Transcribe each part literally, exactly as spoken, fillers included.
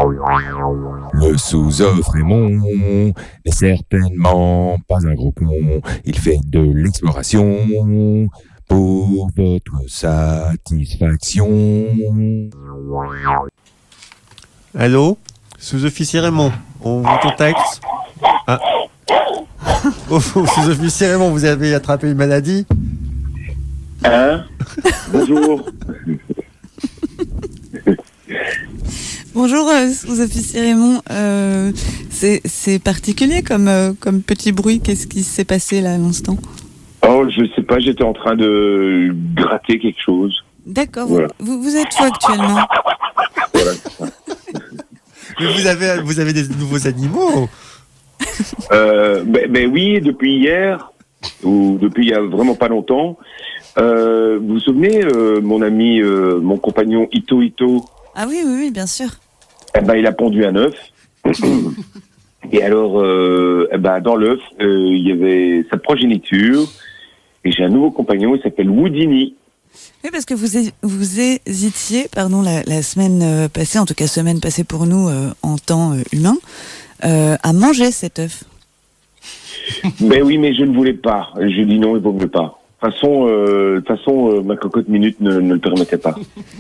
Le sous-off Raymond n'est certainement pas un gros con. Il fait de l'exploration pour votre satisfaction. Allô ? Sous-officier Raymond, on vous contacte. Ah. Oh, sous-officier Raymond, vous avez attrapé une maladie ? Hein ? Bonjour. Bonjour, euh, sous-officier Raymond. Euh, c'est, c'est particulier comme, euh, comme petit bruit. Qu'est-ce qui s'est passé là à l'instant ? Oh, je sais pas, j'étais en train de gratter quelque chose. D'accord, Voilà. vous, vous, vous êtes où actuellement ? Voilà. Mais vous avez, vous avez des nouveaux animaux ? Euh, ben, ben oui, depuis hier, ou depuis il y a vraiment pas longtemps. Euh, vous vous souvenez, euh, mon ami, euh, mon compagnon Ito Ito, Ah oui, oui, oui, bien sûr. eh ben, il a pondu un œuf. Et alors, euh, eh ben, dans l'œuf, euh, il y avait sa progéniture. Et j'ai un nouveau compagnon, il s'appelle Houdini. Oui, parce que vous, hé- vous hésitiez, pardon, la, la semaine euh, passée, en tout cas semaine passée pour nous euh, en temps euh, humain, euh, à manger cet œuf. Ben oui, mais je ne voulais pas. Je dis non, il vaut mieux pas. De toute façon, euh, de toute façon euh, ma cocotte minute ne, ne le permettait pas.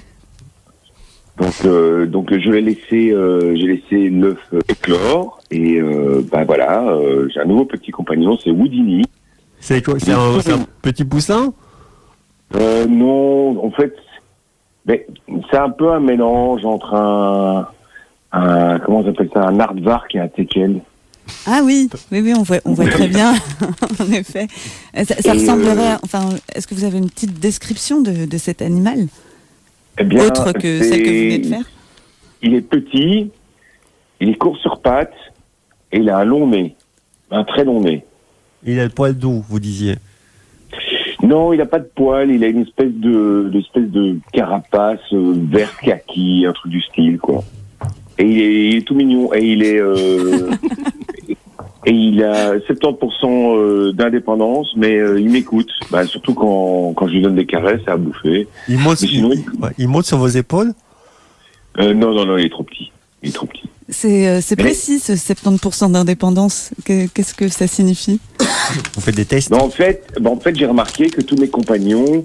Donc, euh, donc je l'ai laissé, euh, j'ai laissé l'œuf euh, éclore. Et euh, ben voilà, euh, j'ai un nouveau petit compagnon, c'est Houdini. C'est quoi ? C'est un, c'est un petit poussin ? Euh, non, en fait, ben, c'est un peu un mélange entre un, un comment on appelle ça, un aardvark et un teckel. Ah oui, oui, oui, on voit, on voit très bien, en effet. Euh, Ça, ça Et ressemblerait, euh, à- enfin, est-ce que vous avez une petite description de, de cet animal, Eh bien, autre que c'est- celle que vous venez de faire ? Il est petit, il est court sur pattes et il a un long nez, un très long nez. Il a le poil doux, vous disiez. Non, il n'a pas de poils, il a une espèce de, de espèce de carapace euh, vert kaki, un truc du style, quoi. Et il est, il est tout mignon, et il est, euh, et il a soixante-dix pour cent euh, d'indépendance, mais euh, il m'écoute, bah, surtout quand, quand je lui donne des caresses à bouffer. Il monte, Mais sinon, il, ouais, il monte sur vos épaules ? Euh, non, non, non, il est trop petit, il est trop petit. C'est, euh, c'est Mais- précis, ce soixante-dix pour cent d'indépendance. Que- qu'est-ce que ça signifie ? Vous faites des tests ? Non, en fait, bah, en fait, j'ai remarqué que tous mes compagnons,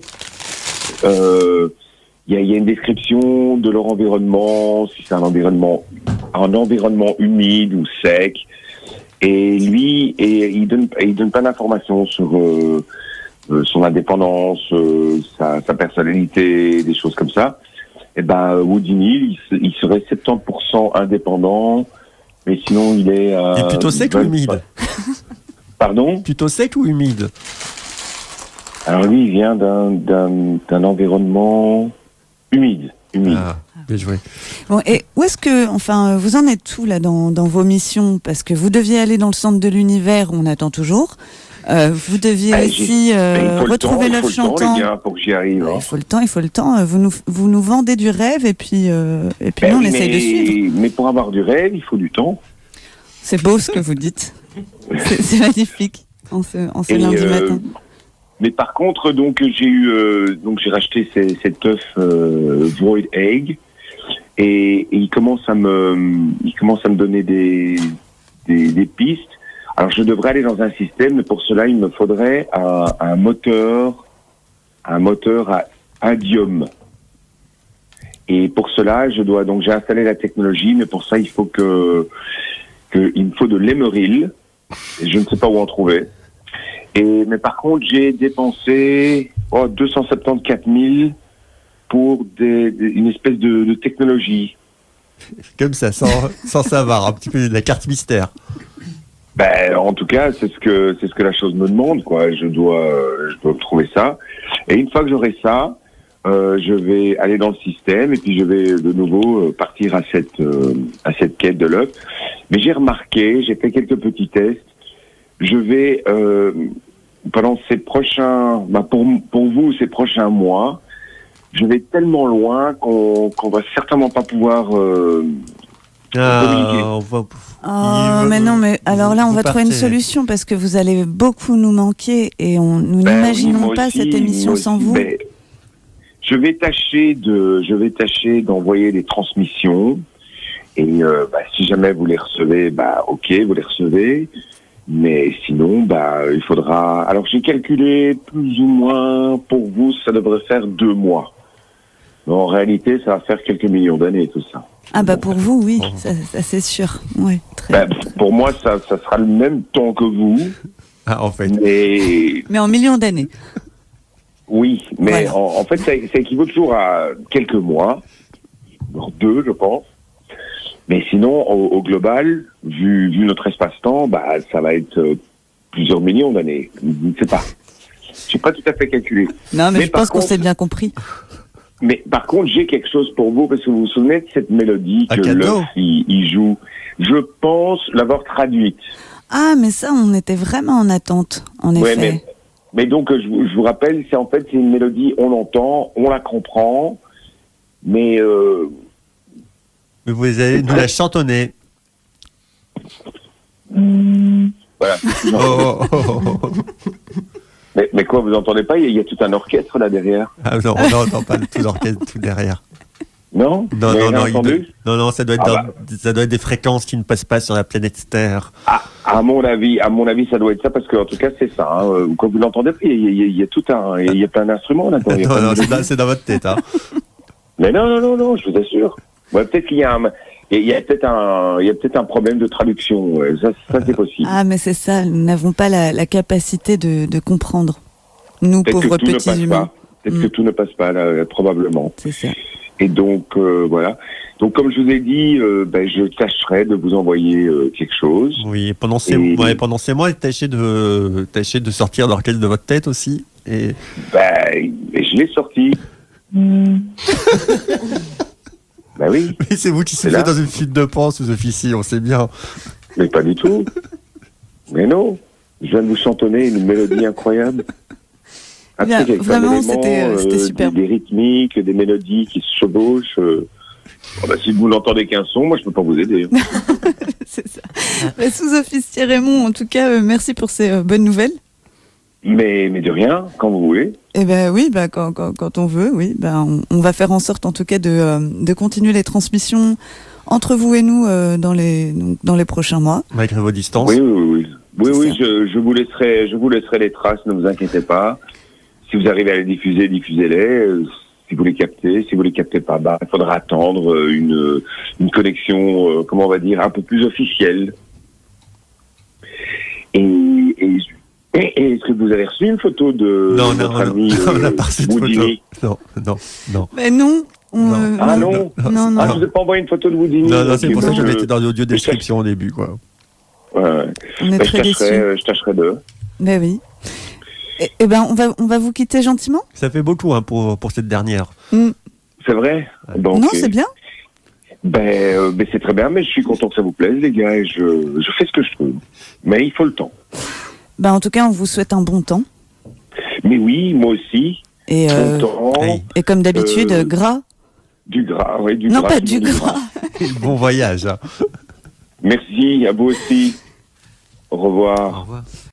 euh, il y, a, il y a une description de leur environnement, si c'est un environnement, un environnement humide ou sec. Et lui, et il donne, il donne pas d'informations sur euh, euh, son indépendance, euh, sa, sa personnalité, des choses comme ça. Et ben, Houdini, il, se- il serait soixante-dix pour cent indépendant, mais sinon il est. Euh, Il est plutôt sec ou vingt- humide ? Pardon ? Plutôt sec ou humide ? Alors lui, il vient d'un, d'un, d'un environnement humide. humide. Ah, bien joué. Bon, et où est-ce que, enfin, vous en êtes où là dans, dans vos missions ? Parce que vous deviez aller dans le centre de l'univers, on attend toujours. Euh, vous deviez Ah, aussi j'ai- euh, Mais il faut le retrouver temps, il l'œuf faut le temps, chantant. les gars, pour que j'y arrive. hein. Il faut le temps, il faut le temps. Euh, Vous nous, vous nous vendez du rêve et puis, euh, et puis Ben nous, on oui, essaye mais, de suivre. mais pour avoir du rêve, il faut du temps. C'est beau ce que vous dites. C'est, c'est magnifique en ce, en ce Et, lundi euh, matin. Mais par contre, donc j'ai eu, euh, donc j'ai racheté ces, cet œuf euh, Void Egg, et, et il commence à me, il commence à me donner des, des, des pistes. Alors je devrais aller dans un système, mais pour cela il me faudrait un, un moteur, un moteur à indium. Et pour cela, je dois donc j'ai installé la technologie, mais pour ça il faut que, que il me faut de l'émeril. Et je ne sais pas où en trouver. Et, mais par contre, j'ai dépensé oh, deux cent soixante-quatorze mille pour des, des- une espèce de, de technologie. Comme ça, sans, sans savoir, un petit peu de la carte mystère. Ben, en tout cas, c'est ce que c'est ce que la chose me demande, quoi. Je dois, je dois trouver ça. Et une fois que j'aurai ça, euh, je vais aller dans le système et puis je vais de nouveau euh, partir à cette euh, à cette quête de l'œuf. Mais j'ai remarqué, j'ai fait quelques petits tests. Je vais euh, pendant ces prochains, bah pour pour vous ces prochains mois, je vais tellement loin qu'on qu'on va certainement pas pouvoir. Euh, communiquer. Ah, on va... Oh, il- mais non, mais alors là, on vous va trouver une partez. solution parce que vous allez beaucoup nous manquer et on, nous Ben n'imaginons oui, moi pas aussi, cette émission moi sans aussi, vous. ben, je vais tâcher de, je vais tâcher d'envoyer des transmissions Et euh, bah, si jamais vous les recevez, bah ok, vous les recevez. Mais sinon, bah il faudra. Alors j'ai calculé plus ou moins pour vous, ça devrait faire deux mois. Mais en réalité, ça va faire quelques millions d'années tout ça. Ah bah pour vous, oui, ça, ça c'est sûr. Ouais, très. Bah, pour moi, ça, ça sera le même temps que vous. Ah, en fait. Mais Mais en millions d'années. oui, mais Voilà. en, en fait, ça, ça équivaut toujours à quelques mois, voire deux, je pense. Mais sinon, au, au global, vu, vu notre espace-temps, bah, ça va être euh, plusieurs millions d'années. Je ne sais pas. Je n'ai pas tout à fait calculé. Non, mais, Mais je par pense qu'on contre- s'est bien compris. Mais par contre, j'ai quelque chose pour vous, parce que vous vous souvenez de cette mélodie Un que cadeau. l'œuf, il, il joue. Je pense l'avoir traduite. Ah, mais ça, on était vraiment en attente, en Ouais, effet. mais, mais donc, euh, je, vous- je vous rappelle, c'est en fait c'est une mélodie, on l'entend, on la comprend, mais euh, Mais vous allez nous la chantonner. voilà. Oh, oh, oh, oh, oh. mais, mais quoi, vous entendez pas, il y, a- il y a tout un orchestre là derrière. Ah non, on n'entend pas tout l'orchestre tout derrière. Non Non, Vous avez non, rien non, il entendu doit- non, non, ça doit être, Ah dans- ça doit être des fréquences qui ne passent pas sur la planète Terre. Ah, à mon avis, à mon avis, ça doit être ça parce que en tout cas, c'est ça. Hein. Euh, Quand vous l'entendez, il y, a- il y a- il y a tout un, il y a plein d'instruments là. Non, Il y a plein de non, c'est mélodies. dans, c'est dans votre tête, hein. Mais non, non, non, non, je vous assure. Ouais, peut-être qu'il y a un, il y a peut-être un, il y a peut-être un problème de traduction. Ouais. Ça, ça c'est possible. Ah, mais c'est ça, nous n'avons pas la, la capacité de, de comprendre. Nous, Peut-être pauvres que tout ne petits passe humains. pas. Peut-être Mm. que tout ne passe pas là, probablement. C'est ça. Et donc euh, voilà. Donc comme je vous ai dit, euh, ben, je tâcherai de vous envoyer euh, quelque chose. Oui, pendant ces, Et- ouais, pendant ces mois, tâchez de, tâchez de sortir l'orchestre de votre tête aussi. Et Ben, et je l'ai sorti. Ben oui, mais c'est vous qui C'est soufflez là. dans une fuite de pan sous officier, on sait bien. mais pas du tout. Mais non, je viens de vous chantonner une mélodie incroyable. Un Bien, truc avec plein vraiment, d'éléments, c'était, euh, c'était des- superbe. Des, rythmiques, des mélodies qui se chevauchent. euh. Oh, ben, si vous n'entendez qu'un son, moi je peux pas vous aider. C'est ça. Bah, sous-officier Raymond, en tout cas, euh, merci pour ces euh, bonnes nouvelles. Mais, mais de rien, quand vous voulez. Eh ben oui, bah, quand, quand, quand on veut, oui. Ben, on, on va faire en sorte, en tout cas, de, euh, de continuer les transmissions entre vous et nous euh, dans, les, donc, dans les prochains mois. Malgré vos distances. Oui, oui, oui. Oui, C'est oui, ça. je, je vous laisserai, je vous laisserai les traces, ne vous inquiétez pas. Si vous arrivez à les diffuser, diffusez-les. Euh, Si vous les captez, si vous les captez pas, bah, il faudra attendre euh, une, une connexion, euh, comment on va dire, un peu plus officielle. Et, et, et- et est-ce que vous avez reçu une photo de Non, votre non, non, ami on n'a euh, pas reçu de photo. Houdini? Non, non, non. Mais non, on, Non. euh, Ah non, non, non. Ah, je vous ai pas envoyé une photo de Houdini. Non, non, c'est Ok, pour ça bah, que j'avais je- été dans l'audio description au début, quoi. Ouais, ouais. On est Bah, je très tâcherai, déçus. euh, je tâcherai de. Ben oui. Eh eh ben, on va, on va vous quitter gentiment. Ça fait beaucoup, hein, pour, pour cette dernière. Mm. C'est vrai? Bon, Non, ok. c'est bien. Ben, euh, ben, c'est très bien, mais je suis content que ça vous plaise, les gars, et je, je fais ce que je trouve. Mais il faut le temps. Ben, en tout cas, on vous souhaite un bon temps. Mais oui, moi aussi, Et, euh, bon temps, hey. et comme d'habitude, Euh, gras. du gras, oui, du Non, gras. pas toujours du gras. Bon voyage. Hein. Merci, à vous aussi. Au revoir. Au revoir.